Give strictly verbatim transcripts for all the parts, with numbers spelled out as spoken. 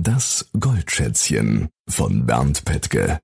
Das Goldschätzchen von Bernd Pettke.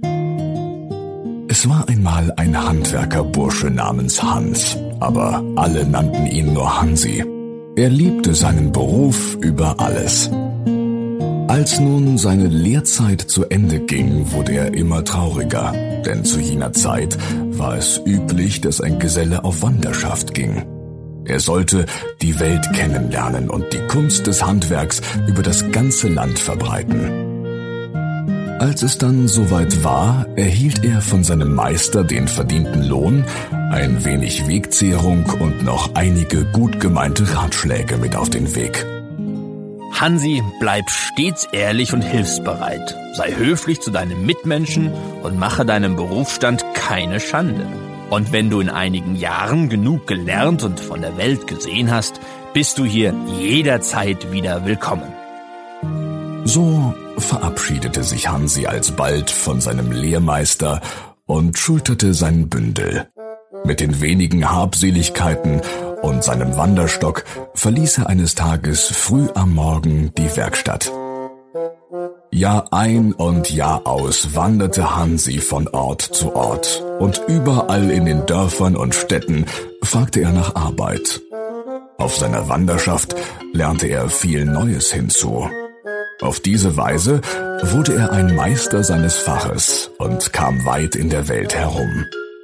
Es war einmal ein Handwerkerbursche namens Hans, aber alle nannten ihn nur Hansi. Er liebte seinen Beruf über alles. Als nun seine Lehrzeit zu Ende ging, wurde er immer trauriger, denn zu jener Zeit war es üblich, dass ein Geselle auf Wanderschaft ging. Er sollte die Welt kennenlernen und die Kunst des Handwerks über das ganze Land verbreiten. Als es dann soweit war, erhielt er von seinem Meister den verdienten Lohn, ein wenig Wegzehrung und noch einige gut gemeinte Ratschläge mit auf den Weg. Hansi, bleib stets ehrlich und hilfsbereit. Sei höflich zu deinen Mitmenschen und mache deinem Berufsstand keine Schande. Und wenn du in einigen Jahren genug gelernt und von der Welt gesehen hast, bist du hier jederzeit wieder willkommen. So verabschiedete sich Hansi alsbald von seinem Lehrmeister und schulterte sein Bündel. Mit den wenigen Habseligkeiten und seinem Wanderstock verließ er eines Tages früh am Morgen die Werkstatt. Jahr ein und Jahr aus wanderte Hansi von Ort zu Ort, und überall in den Dörfern und Städten fragte er nach Arbeit. Auf seiner Wanderschaft lernte er viel Neues hinzu. Auf diese Weise wurde er ein Meister seines Faches und kam weit in der Welt herum.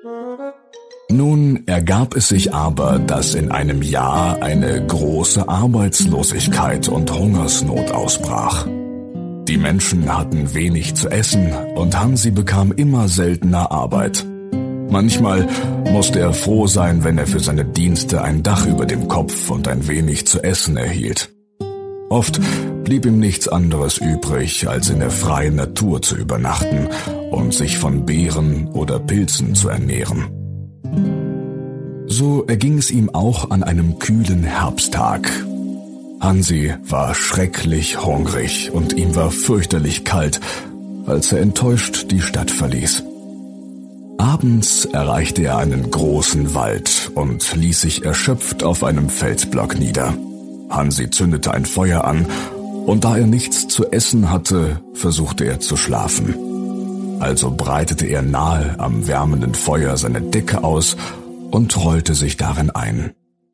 Nun ergab es sich aber, dass in einem Jahr eine große Arbeitslosigkeit und Hungersnot ausbrach. Die Menschen hatten wenig zu essen und Hansi bekam immer seltener Arbeit. Manchmal musste er froh sein, wenn er für seine Dienste ein Dach über dem Kopf und ein wenig zu essen erhielt. Oft blieb ihm nichts anderes übrig, als in der freien Natur zu übernachten und sich von Beeren oder Pilzen zu ernähren. So erging es ihm auch an einem kühlen Herbsttag. Hansi war schrecklich hungrig und ihm war fürchterlich kalt, als er enttäuscht die Stadt verließ. Abends erreichte er einen großen Wald und ließ sich erschöpft auf einem Felsblock nieder. Hansi zündete ein Feuer an, und da er nichts zu essen hatte, versuchte er zu schlafen. Also breitete er nahe am wärmenden Feuer seine Decke aus und rollte sich darin ein.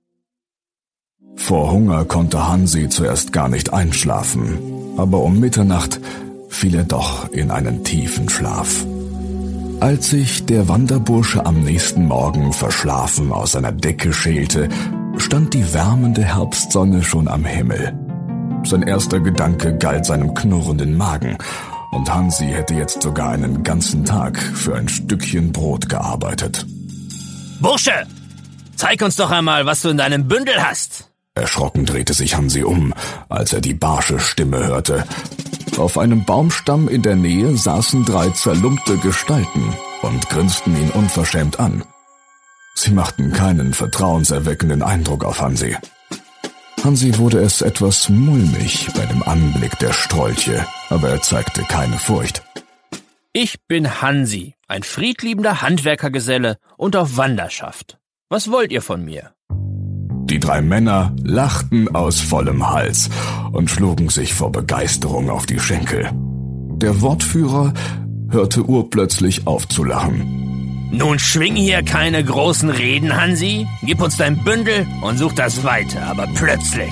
Vor Hunger konnte Hansi zuerst gar nicht einschlafen, aber um Mitternacht fiel er doch in einen tiefen Schlaf. Als sich der Wanderbursche am nächsten Morgen verschlafen aus seiner Decke schälte, stand die wärmende Herbstsonne schon am Himmel. Sein erster Gedanke galt seinem knurrenden Magen, und Hansi hätte jetzt sogar einen ganzen Tag für ein Stückchen Brot gearbeitet. Bursche, zeig uns doch einmal, was du in deinem Bündel hast. Erschrocken drehte sich Hansi um, als er die barsche Stimme hörte. Auf einem Baumstamm in der Nähe saßen drei zerlumpte Gestalten und grinsten ihn unverschämt an. Sie machten keinen vertrauenserweckenden Eindruck auf Hansi. Hansi wurde es etwas mulmig bei dem Anblick der Strolche, aber er zeigte keine Furcht. Ich bin Hansi, ein friedliebender Handwerkergeselle und auf Wanderschaft. Was wollt ihr von mir? Die drei Männer lachten aus vollem Hals und schlugen sich vor Begeisterung auf die Schenkel. Der Wortführer hörte urplötzlich auf zu lachen. Nun schwing hier keine großen Reden, Hansi. Gib uns dein Bündel und such das Weite, aber plötzlich.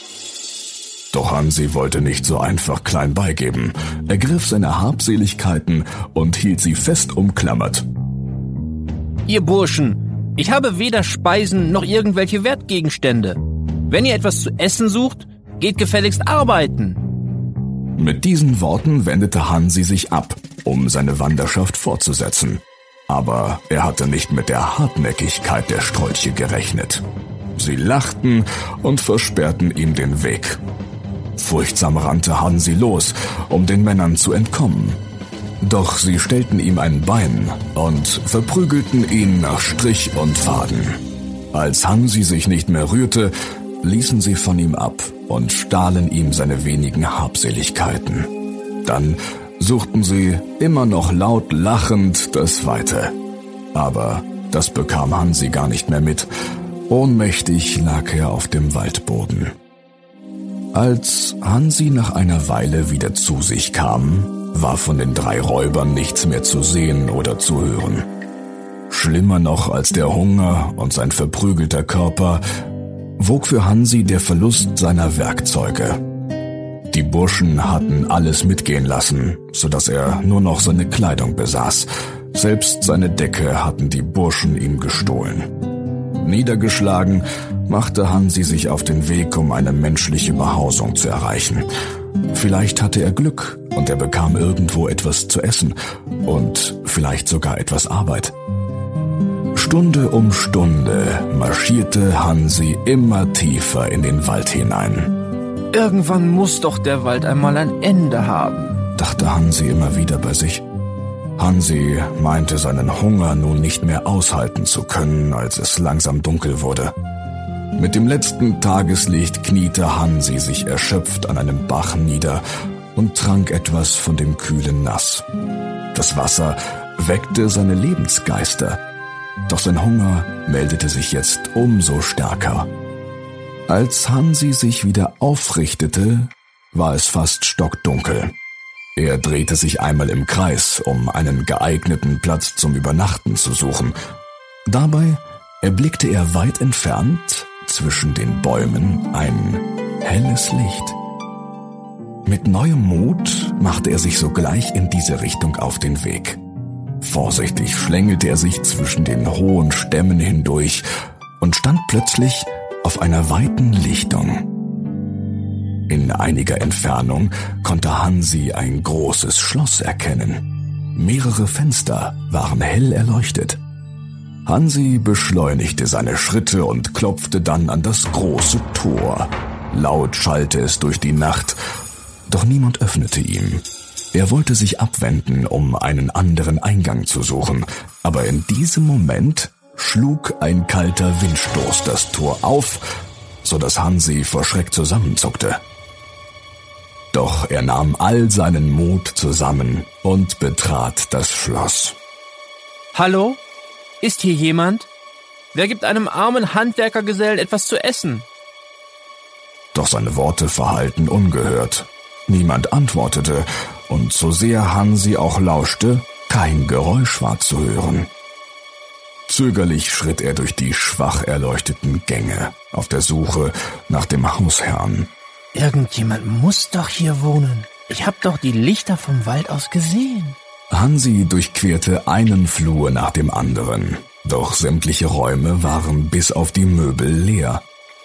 Doch Hansi wollte nicht so einfach klein beigeben. Er griff seine Habseligkeiten und hielt sie fest umklammert. Ihr Burschen, ich habe weder Speisen noch irgendwelche Wertgegenstände. Wenn ihr etwas zu essen sucht, geht gefälligst arbeiten. Mit diesen Worten wendete Hansi sich ab, um seine Wanderschaft fortzusetzen. Aber er hatte nicht mit der Hartnäckigkeit der Strolche gerechnet. Sie lachten und versperrten ihm den Weg. Furchtsam rannte Hansi los, um den Männern zu entkommen. Doch sie stellten ihm ein Bein und verprügelten ihn nach Strich und Faden. Als Hansi sich nicht mehr rührte, ließen sie von ihm ab und stahlen ihm seine wenigen Habseligkeiten. Dann suchten sie, immer noch laut lachend, das Weite. Aber das bekam Hansi gar nicht mehr mit. Ohnmächtig lag er auf dem Waldboden. Als Hansi nach einer Weile wieder zu sich kam, war von den drei Räubern nichts mehr zu sehen oder zu hören. Schlimmer noch als der Hunger und sein verprügelter Körper wog für Hansi der Verlust seiner Werkzeuge. Die Burschen hatten alles mitgehen lassen, sodass er nur noch seine Kleidung besaß. Selbst seine Decke hatten die Burschen ihm gestohlen. Niedergeschlagen machte Hansi sich auf den Weg, um eine menschliche Behausung zu erreichen. Vielleicht hatte er Glück und er bekam irgendwo etwas zu essen und vielleicht sogar etwas Arbeit. Stunde um Stunde marschierte Hansi immer tiefer in den Wald hinein. Irgendwann muss doch der Wald einmal ein Ende haben, dachte Hansi immer wieder bei sich. Hansi meinte seinen Hunger nun nicht mehr aushalten zu können, als es langsam dunkel wurde. Mit dem letzten Tageslicht kniete Hansi sich erschöpft an einem Bach nieder und trank etwas von dem kühlen Nass. Das Wasser weckte seine Lebensgeister, doch sein Hunger meldete sich jetzt umso stärker. Als Hansi sich wieder aufrichtete, war es fast stockdunkel. Er drehte sich einmal im Kreis, um einen geeigneten Platz zum Übernachten zu suchen. Dabei erblickte er weit entfernt zwischen den Bäumen ein helles Licht. Mit neuem Mut machte er sich sogleich in diese Richtung auf den Weg. Vorsichtig schlängelte er sich zwischen den hohen Stämmen hindurch und stand plötzlich auf einer weiten Lichtung. In einiger Entfernung konnte Hansi ein großes Schloss erkennen. Mehrere Fenster waren hell erleuchtet. Hansi beschleunigte seine Schritte und klopfte dann an das große Tor. Laut schallte es durch die Nacht, doch niemand öffnete ihm. Er wollte sich abwenden, um einen anderen Eingang zu suchen, aber in diesem Moment schlug ein kalter Windstoß das Tor auf, so dass Hansi vor Schreck zusammenzuckte. Doch er nahm all seinen Mut zusammen und betrat das Schloss. Hallo? Ist hier jemand? Wer gibt einem armen Handwerkergesellen etwas zu essen? Doch seine Worte verhallten ungehört. Niemand antwortete, und so sehr Hansi auch lauschte, kein Geräusch war zu hören. Zögerlich schritt er durch die schwach erleuchteten Gänge, auf der Suche nach dem Hausherrn. Irgendjemand muss doch hier wohnen. Ich hab doch die Lichter vom Wald aus gesehen. Hansi durchquerte einen Flur nach dem anderen, doch sämtliche Räume waren bis auf die Möbel leer.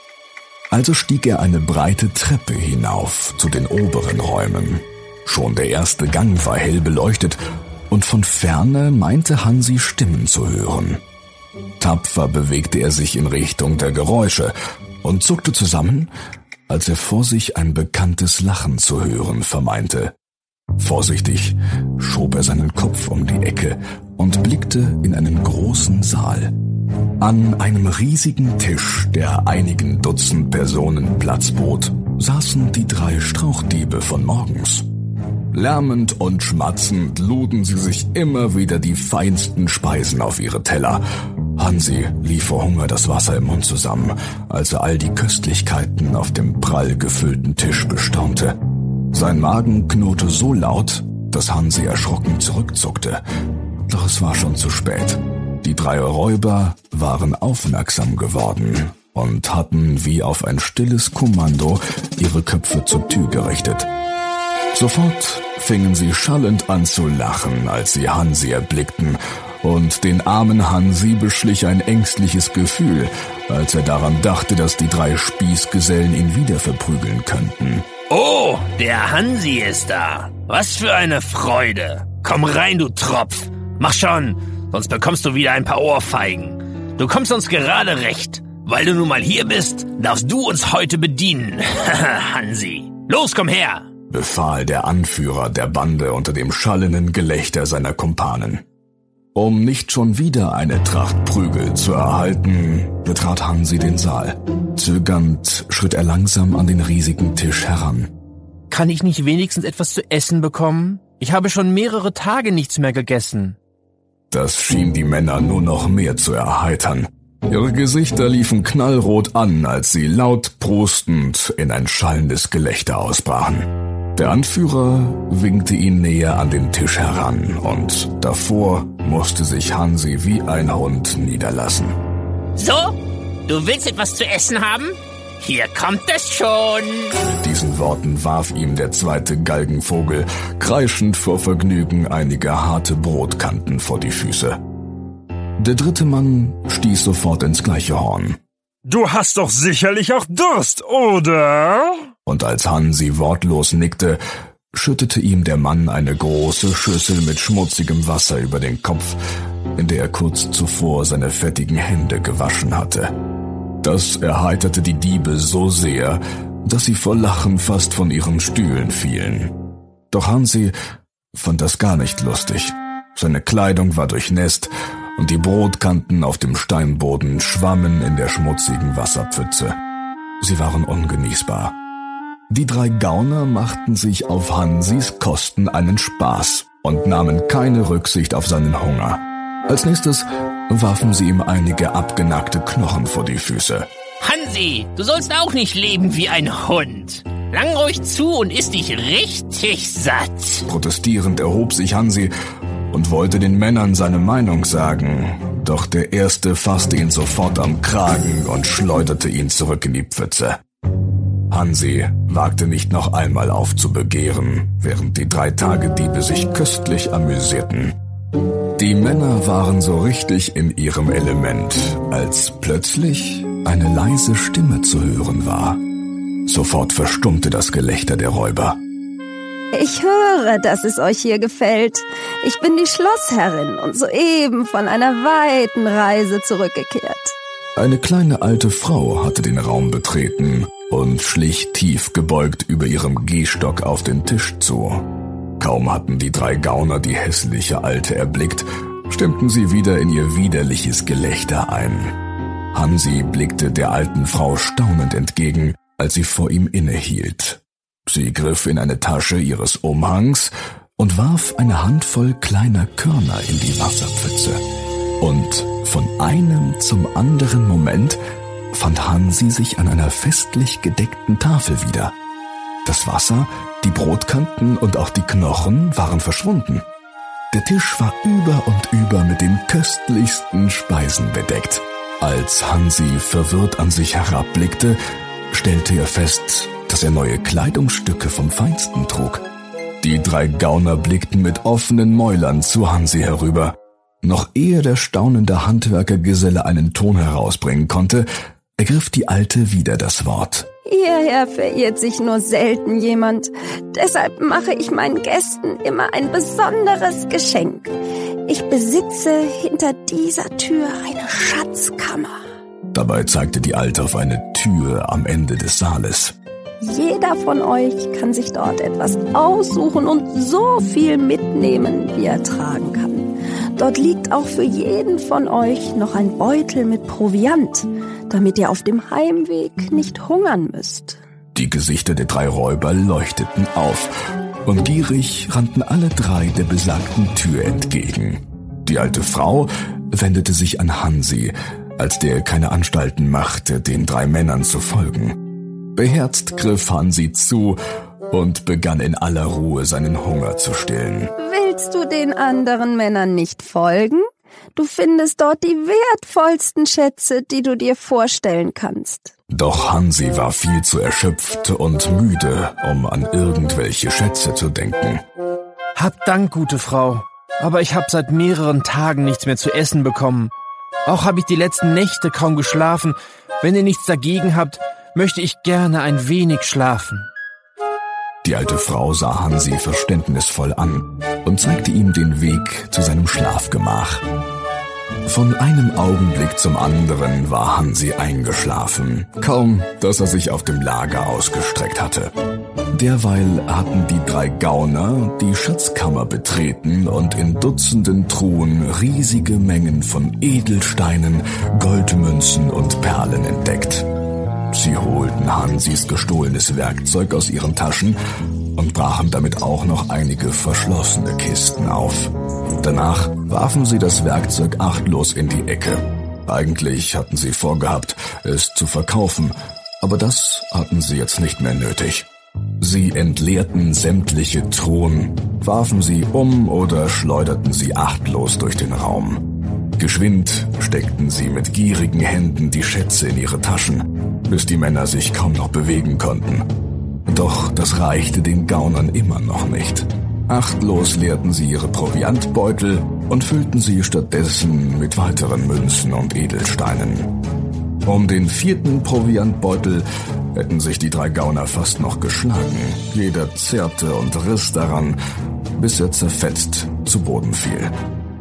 Also stieg er eine breite Treppe hinauf zu den oberen Räumen. Schon der erste Gang war hell beleuchtet und von Ferne meinte Hansi Stimmen zu hören. Tapfer bewegte er sich in Richtung der Geräusche und zuckte zusammen, als er vor sich ein bekanntes Lachen zu hören vermeinte. Vorsichtig schob er seinen Kopf um die Ecke und blickte in einen großen Saal. An einem riesigen Tisch, der einigen Dutzend Personen Platz bot, saßen die drei Strauchdiebe von morgens. Lärmend und schmatzend luden sie sich immer wieder die feinsten Speisen auf ihre Teller. Hansi lief vor Hunger das Wasser im Mund zusammen, als er all die Köstlichkeiten auf dem prall gefüllten Tisch bestaunte. Sein Magen knurrte so laut, dass Hansi erschrocken zurückzuckte. Doch es war schon zu spät. Die drei Räuber waren aufmerksam geworden und hatten wie auf ein stilles Kommando ihre Köpfe zur Tür gerichtet. Sofort fingen sie schallend an zu lachen, als sie Hansi erblickten, und den armen Hansi beschlich ein ängstliches Gefühl, als er daran dachte, dass die drei Spießgesellen ihn wieder verprügeln könnten. Oh, der Hansi ist da. Was für eine Freude. Komm rein, du Tropf. Mach schon, sonst bekommst du wieder ein paar Ohrfeigen. Du kommst uns gerade recht. Weil du nun mal hier bist, darfst du uns heute bedienen. Hansi, los, komm her, befahl der Anführer der Bande unter dem schallenden Gelächter seiner Kumpanen. Um nicht schon wieder eine Tracht Prügel zu erhalten, betrat Hansi den Saal. Zögernd schritt er langsam an den riesigen Tisch heran. Kann ich nicht wenigstens etwas zu essen bekommen? Ich habe schon mehrere Tage nichts mehr gegessen. Das schien die Männer nur noch mehr zu erheitern. Ihre Gesichter liefen knallrot an, als sie laut prustend in ein schallendes Gelächter ausbrachen. Der Anführer winkte ihn näher an den Tisch heran und davor musste sich Hansi wie ein Hund niederlassen. So, du willst etwas zu essen haben? Hier kommt es schon. Mit diesen Worten warf ihm der zweite Galgenvogel kreischend vor Vergnügen einige harte Brotkanten vor die Füße. Der dritte Mann stieß sofort ins gleiche Horn. Du hast doch sicherlich auch Durst, oder? Und als Hansi wortlos nickte, schüttete ihm der Mann eine große Schüssel mit schmutzigem Wasser über den Kopf, in der er kurz zuvor seine fettigen Hände gewaschen hatte. Das erheiterte die Diebe so sehr, dass sie vor Lachen fast von ihren Stühlen fielen. Doch Hansi fand das gar nicht lustig. Seine Kleidung war durchnässt und die Brotkanten auf dem Steinboden schwammen in der schmutzigen Wasserpfütze. Sie waren ungenießbar. Die drei Gauner machten sich auf Hansis Kosten einen Spaß und nahmen keine Rücksicht auf seinen Hunger. Als nächstes warfen sie ihm einige abgenackte Knochen vor die Füße. Hansi, du sollst auch nicht leben wie ein Hund. Lang ruhig zu und iss dich richtig satt. Protestierend erhob sich Hansi und wollte den Männern seine Meinung sagen, doch der Erste fasste ihn sofort am Kragen und schleuderte ihn zurück in die Pfütze. Hansi wagte nicht noch einmal aufzubegehren, während die drei Tagediebe sich köstlich amüsierten. Die Männer waren so richtig in ihrem Element, als plötzlich eine leise Stimme zu hören war. Sofort verstummte das Gelächter der Räuber. Ich höre, dass es euch hier gefällt. Ich bin die Schlossherrin und soeben von einer weiten Reise zurückgekehrt. Eine kleine alte Frau hatte den Raum betreten und schlich tief gebeugt über ihrem Gehstock auf den Tisch zu. Kaum hatten die drei Gauner die hässliche Alte erblickt, stimmten sie wieder in ihr widerliches Gelächter ein. Hansi blickte der alten Frau staunend entgegen, als sie vor ihm innehielt. Sie griff in eine Tasche ihres Umhangs und warf eine Handvoll kleiner Körner in die Wasserpfütze. Und von einem zum anderen Moment fand Hansi sich an einer festlich gedeckten Tafel wieder. Das Wasser, die Brotkanten und auch die Knochen waren verschwunden. Der Tisch war über und über mit den köstlichsten Speisen bedeckt. Als Hansi verwirrt an sich herabblickte, stellte er fest, dass er neue Kleidungsstücke vom Feinsten trug. Die drei Gauner blickten mit offenen Mäulern zu Hansi herüber. Noch ehe der staunende Handwerkergeselle einen Ton herausbringen konnte, ergriff die Alte wieder das Wort. Hierher verirrt sich nur selten jemand. Deshalb mache ich meinen Gästen immer ein besonderes Geschenk. Ich besitze hinter dieser Tür eine Schatzkammer. Dabei zeigte die Alte auf eine Tür am Ende des Saales. Jeder von euch kann sich dort etwas aussuchen und so viel mitnehmen, wie er tragen kann. Dort liegt auch für jeden von euch noch ein Beutel mit Proviant, damit ihr auf dem Heimweg nicht hungern müsst. Die Gesichter der drei Räuber leuchteten auf und gierig rannten alle drei der besagten Tür entgegen. Die alte Frau wendete sich an Hansi, als der keine Anstalten machte, den drei Männern zu folgen. Beherzt griff Hansi zu und begann in aller Ruhe seinen Hunger zu stillen. Willst du den anderen Männern nicht folgen? Du findest dort die wertvollsten Schätze, die du dir vorstellen kannst. Doch Hansi war viel zu erschöpft und müde, um an irgendwelche Schätze zu denken. Hab Dank, gute Frau, aber ich hab seit mehreren Tagen nichts mehr zu essen bekommen. Auch habe ich die letzten Nächte kaum geschlafen. Wenn ihr nichts dagegen habt, möchte ich gerne ein wenig schlafen. Die alte Frau sah Hansi verständnisvoll an und zeigte ihm den Weg zu seinem Schlafgemach. Von einem Augenblick zum anderen war Hansi eingeschlafen, kaum dass er sich auf dem Lager ausgestreckt hatte. Derweil hatten die drei Gauner die Schatzkammer betreten und in Dutzenden Truhen riesige Mengen von Edelsteinen, Goldmünzen und Perlen entdeckt. Sie holten Hansis gestohlenes Werkzeug aus ihren Taschen und brachen damit auch noch einige verschlossene Kisten auf. Danach warfen sie das Werkzeug achtlos in die Ecke. Eigentlich hatten sie vorgehabt, es zu verkaufen, aber das hatten sie jetzt nicht mehr nötig. Sie entleerten sämtliche Truhen, warfen sie um oder schleuderten sie achtlos durch den Raum. Geschwind steckten sie mit gierigen Händen die Schätze in ihre Taschen, bis die Männer sich kaum noch bewegen konnten. Doch das reichte den Gaunern immer noch nicht. Achtlos leerten sie ihre Proviantbeutel und füllten sie stattdessen mit weiteren Münzen und Edelsteinen. Um den vierten Proviantbeutel hätten sich die drei Gauner fast noch geschlagen. Jeder zerrte und riss daran, bis er zerfetzt zu Boden fiel.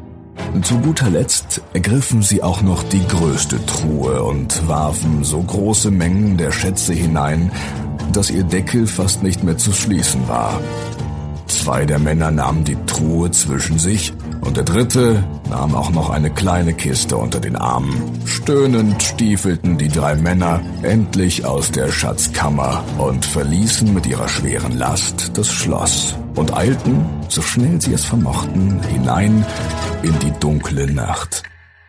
Zu guter Letzt ergriffen sie auch noch die größte Truhe und warfen so große Mengen der Schätze hinein, dass ihr Deckel fast nicht mehr zu schließen war. Zwei der Männer nahmen die Truhe zwischen sich und der dritte nahm auch noch eine kleine Kiste unter den Armen. Stöhnend stiefelten die drei Männer endlich aus der Schatzkammer und verließen mit ihrer schweren Last das Schloss und eilten, so schnell sie es vermochten, hinein in die dunkle Nacht.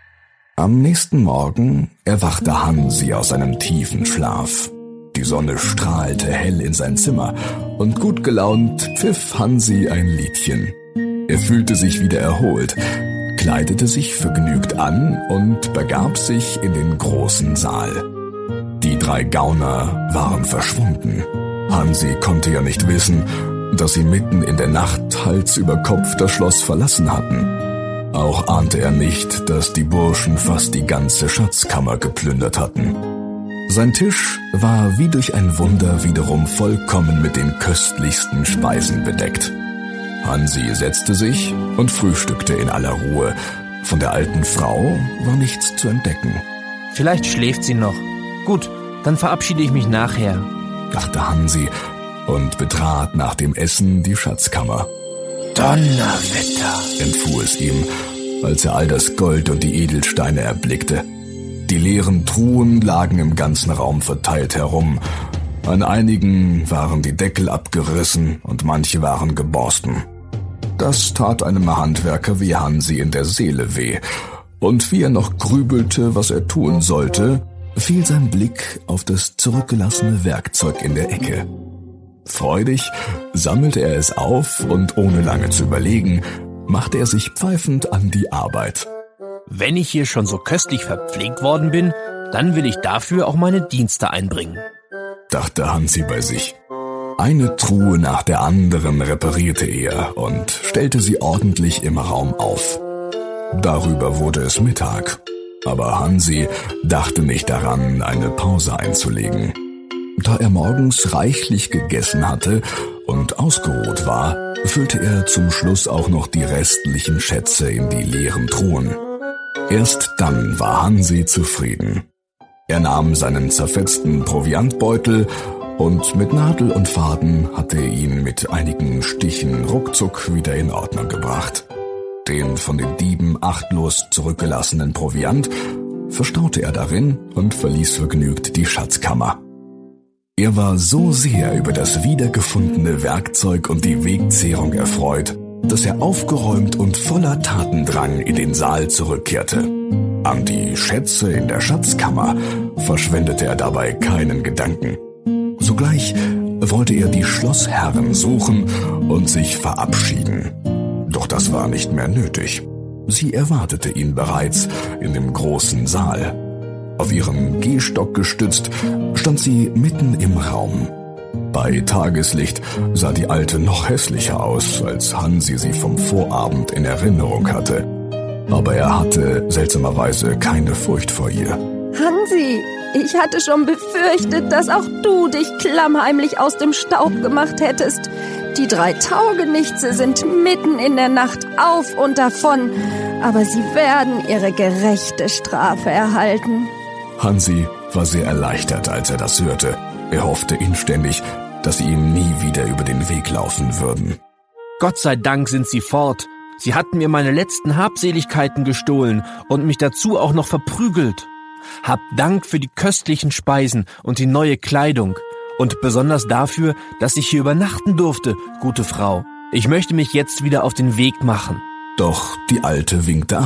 Am nächsten Morgen erwachte Hansi aus seinem tiefen Schlaf. Die Sonne strahlte hell in sein Zimmer und gut gelaunt pfiff Hansi ein Liedchen. Er fühlte sich wieder erholt, kleidete sich vergnügt an und begab sich in den großen Saal. Die drei Gauner waren verschwunden. Hansi konnte ja nicht wissen, dass sie mitten in der Nacht Hals über Kopf das Schloss verlassen hatten. Auch ahnte er nicht, dass die Burschen fast die ganze Schatzkammer geplündert hatten. Sein Tisch war wie durch ein Wunder wiederum vollkommen mit den köstlichsten Speisen bedeckt. Hansi setzte sich und frühstückte in aller Ruhe. Von der alten Frau war nichts zu entdecken. Vielleicht schläft sie noch. Gut, dann verabschiede ich mich nachher, dachte Hansi und betrat nach dem Essen die Schatzkammer. Donnerwetter, entfuhr es ihm, als er all das Gold und die Edelsteine erblickte. Die leeren Truhen lagen im ganzen Raum verteilt herum. An einigen waren die Deckel abgerissen und manche waren geborsten. Das tat einem Handwerker wie Hansi in der Seele weh. Und wie er noch grübelte, was er tun sollte, fiel sein Blick auf das zurückgelassene Werkzeug in der Ecke. Freudig sammelte er es auf und ohne lange zu überlegen, machte er sich pfeifend an die Arbeit. Wenn ich hier schon so köstlich verpflegt worden bin, dann will ich dafür auch meine Dienste einbringen, dachte Hansi bei sich. Eine Truhe nach der anderen reparierte er und stellte sie ordentlich im Raum auf. Darüber wurde es Mittag, aber Hansi dachte nicht daran, eine Pause einzulegen. Da er morgens reichlich gegessen hatte und ausgeruht war, füllte er zum Schluss auch noch die restlichen Schätze in die leeren Truhen. Erst dann war Hansi zufrieden. Er nahm seinen zerfetzten Proviantbeutel und mit Nadel und Faden hatte er ihn mit einigen Stichen ruckzuck wieder in Ordnung gebracht. Den von den Dieben achtlos zurückgelassenen Proviant verstaute er darin und verließ vergnügt die Schatzkammer. Er war so sehr über das wiedergefundene Werkzeug und die Wegzehrung erfreut, dass er aufgeräumt und voller Tatendrang in den Saal zurückkehrte. An die Schätze in der Schatzkammer verschwendete er dabei keinen Gedanken. Sogleich wollte er die Schlossherren suchen und sich verabschieden. Doch das war nicht mehr nötig. Sie erwartete ihn bereits in dem großen Saal. Auf ihren Gehstock gestützt, stand sie mitten im Raum. Bei Tageslicht sah die Alte noch hässlicher aus, als Hansi sie vom Vorabend in Erinnerung hatte. Aber er hatte seltsamerweise keine Furcht vor ihr. Hansi, ich hatte schon befürchtet, dass auch du dich klammheimlich aus dem Staub gemacht hättest. Die drei Taugenichtse sind mitten in der Nacht auf und davon, aber sie werden ihre gerechte Strafe erhalten. Hansi war sehr erleichtert, als er das hörte. Er hoffte inständig, dass sie ihm nie wieder über den Weg laufen würden. Gott sei Dank sind sie fort. Sie hatten mir meine letzten Habseligkeiten gestohlen und mich dazu auch noch verprügelt. Hab Dank für die köstlichen Speisen und die neue Kleidung und besonders dafür, dass ich hier übernachten durfte, gute Frau. Ich möchte mich jetzt wieder auf den Weg machen. Doch die Alte winkte ab.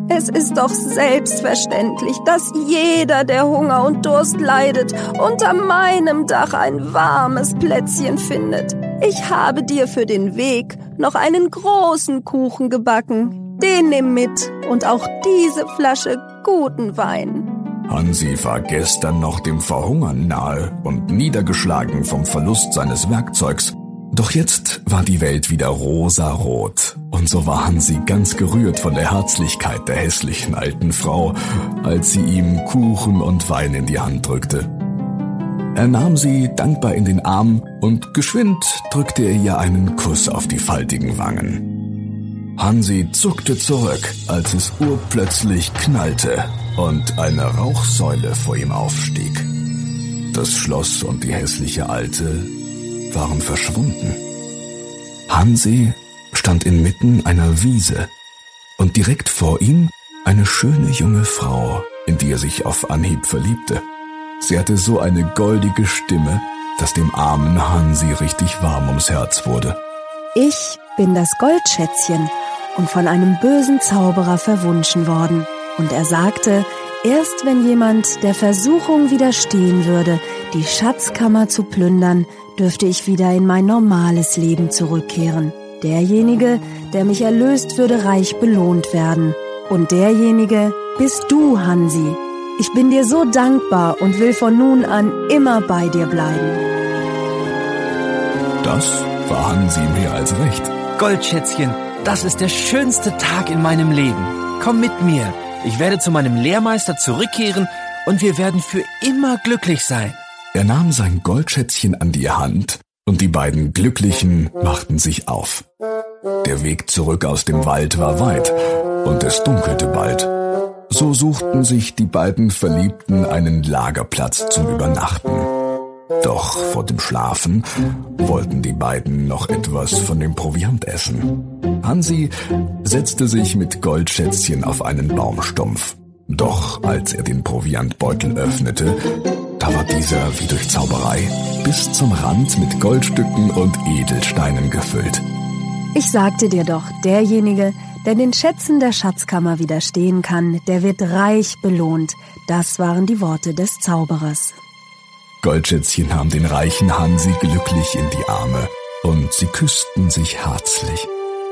Es ist doch selbstverständlich, dass jeder, der Hunger und Durst leidet, unter meinem Dach ein warmes Plätzchen findet. Ich habe dir für den Weg noch einen großen Kuchen gebacken. Den nimm mit und auch diese Flasche guten Wein. Hansi war gestern noch dem Verhungern nahe und niedergeschlagen vom Verlust seines Werkzeugs. Doch jetzt war die Welt wieder rosarot. Und so war Hansi ganz gerührt von der Herzlichkeit der hässlichen alten Frau, als sie ihm Kuchen und Wein in die Hand drückte. Er nahm sie dankbar in den Arm und geschwind drückte er ihr einen Kuss auf die faltigen Wangen. Hansi zuckte zurück, als es urplötzlich knallte und eine Rauchsäule vor ihm aufstieg. Das Schloss und die hässliche Alte waren verschwunden. Hansi stand inmitten einer Wiese und direkt vor ihm eine schöne junge Frau, in die er sich auf Anhieb verliebte. Sie hatte so eine goldige Stimme, dass dem armen Hansi richtig warm ums Herz wurde. Ich bin das Goldschätzchen und von einem bösen Zauberer verwunschen worden. Und er sagte, erst wenn jemand der Versuchung widerstehen würde, die Schatzkammer zu plündern, dürfte ich wieder in mein normales Leben zurückkehren. Derjenige, der mich erlöst, würde reich belohnt werden. Und derjenige bist du, Hansi. Ich bin dir so dankbar und will von nun an immer bei dir bleiben. Das war Hansi mehr als recht. Goldschätzchen, das ist der schönste Tag in meinem Leben. Komm mit mir. Ich werde zu meinem Lehrmeister zurückkehren und wir werden für immer glücklich sein. Er nahm sein Goldschätzchen an die Hand und die beiden Glücklichen machten sich auf. Der Weg zurück aus dem Wald war weit und es dunkelte bald. So suchten sich die beiden Verliebten einen Lagerplatz zum Übernachten. Doch vor dem Schlafen wollten die beiden noch etwas von dem Proviant essen. Hansi setzte sich mit Goldschätzchen auf einen Baumstumpf. Doch als er den Proviantbeutel öffnete, da war dieser wie durch Zauberei bis zum Rand mit Goldstücken und Edelsteinen gefüllt. Ich sagte dir doch, derjenige, der den Schätzen der Schatzkammer widerstehen kann, der wird reich belohnt. Das waren die Worte des Zauberers. Goldschätzchen nahm den reichen Hansi glücklich in die Arme und sie küssten sich herzlich.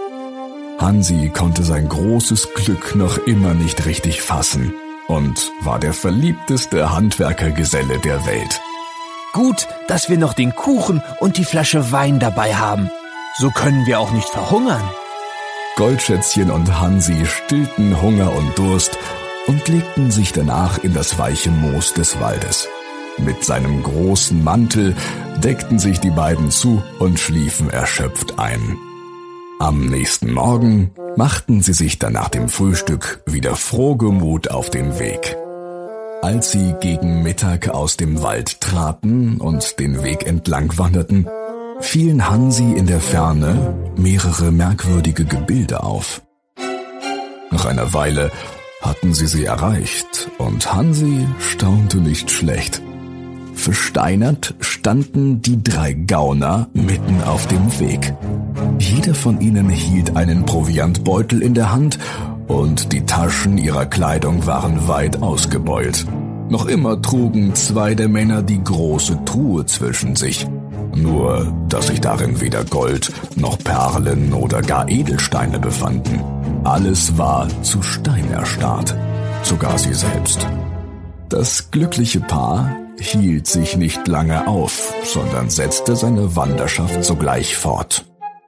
Hansi konnte sein großes Glück noch immer nicht richtig fassen und war der verliebteste Handwerkergeselle der Welt. Gut, dass wir noch den Kuchen und die Flasche Wein dabei haben. So können wir auch nicht verhungern. Goldschätzchen und Hansi stillten Hunger und Durst und legten sich danach in das weiche Moos des Waldes. Mit seinem großen Mantel deckten sich die beiden zu und schliefen erschöpft ein. Am nächsten Morgen machten sie sich dann nach dem Frühstück wieder frohgemut auf den Weg. Als sie gegen Mittag aus dem Wald traten und den Weg entlang wanderten, fielen Hansi in der Ferne mehrere merkwürdige Gebilde auf. Nach einer Weile hatten sie sie erreicht und Hansi staunte nicht schlecht. Versteinert standen die drei Gauner mitten auf dem Weg. Jeder von ihnen hielt einen Proviantbeutel in der Hand und die Taschen ihrer Kleidung waren weit ausgebeult. Noch immer trugen zwei der Männer die große Truhe zwischen sich. Nur, dass sich darin weder Gold noch Perlen oder gar Edelsteine befanden. Alles war zu Stein erstarrt, sogar sie selbst. Das glückliche Paar hielt sich nicht lange auf, sondern setzte seine Wanderschaft sogleich fort.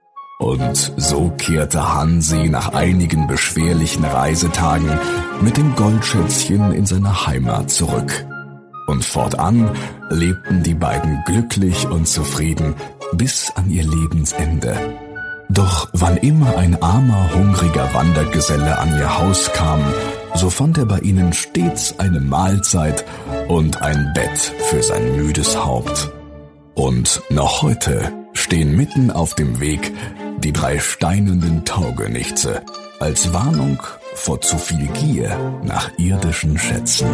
Und so kehrte Hansi nach einigen beschwerlichen Reisetagen mit dem Goldschätzchen in seine Heimat zurück. Und fortan lebten die beiden glücklich und zufrieden bis an ihr Lebensende. Doch wann immer ein armer, hungriger Wandergeselle an ihr Haus kam, so fand er bei ihnen stets eine Mahlzeit und ein Bett für sein müdes Haupt. Und noch heute stehen mitten auf dem Weg die drei steinernen Taugenichtse als Warnung vor zu viel Gier nach irdischen Schätzen.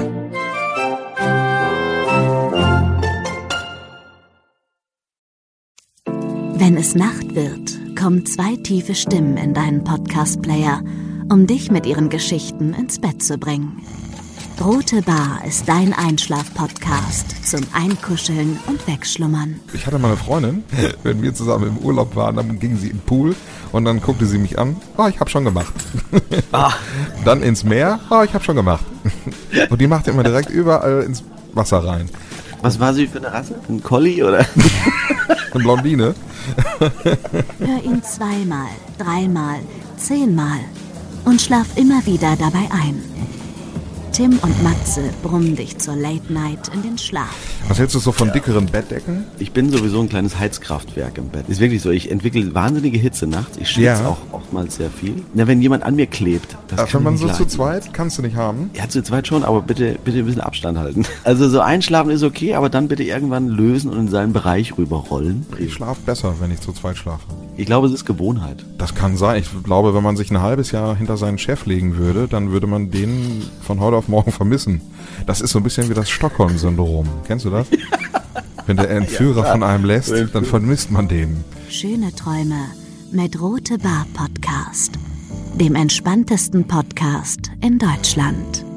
Wenn es Nacht wird, kommen zwei tiefe Stimmen in deinen Podcast-Player um dich mit ihren Geschichten ins Bett zu bringen. Rote Bar ist dein Einschlaf-Podcast zum Einkuscheln und Wegschlummern. Ich hatte mal eine Freundin, wenn wir zusammen im Urlaub waren, dann ging sie in den Pool und dann guckte sie mich an. Oh, ich hab schon gemacht. Ah. Dann ins Meer. Oh, ich hab schon gemacht. Und die machte immer direkt überall ins Wasser rein. Was war sie für eine Rasse? Ein Collie oder? Eine Blondine. Hör ihn zweimal, dreimal, zehnmal und schlaf immer wieder dabei ein. Tim und Matze brummen dich zur Late Night in den Schlaf. Was hältst du so von dickeren Bettdecken? Ich bin sowieso ein kleines Heizkraftwerk im Bett. Ist wirklich so, ich entwickle wahnsinnige Hitze nachts. Ich schwitze ja. auch oftmals sehr viel. Na, wenn jemand an mir klebt, das Ach, kann wenn man ich so nicht zu leiden. zweit, kannst du nicht haben? Ja, zu zweit schon, aber bitte, bitte ein bisschen Abstand halten. Also so einschlafen ist okay, aber dann bitte irgendwann lösen und in seinen Bereich rüberrollen. Ich schlafe besser, wenn ich zu zweit schlafe. Ich glaube, es ist Gewohnheit. Das kann sein. Ich glaube, wenn man sich ein halbes Jahr hinter seinen Chef legen würde, dann würde man den von heute auf morgen vermissen. Das ist so ein bisschen wie das Stockholm-Syndrom. Kennst du das? Wenn der Entführer ja, von einem lässt, dann vermisst man den. Schöne Träume mit Rote Bar Podcast, dem entspanntesten Podcast in Deutschland.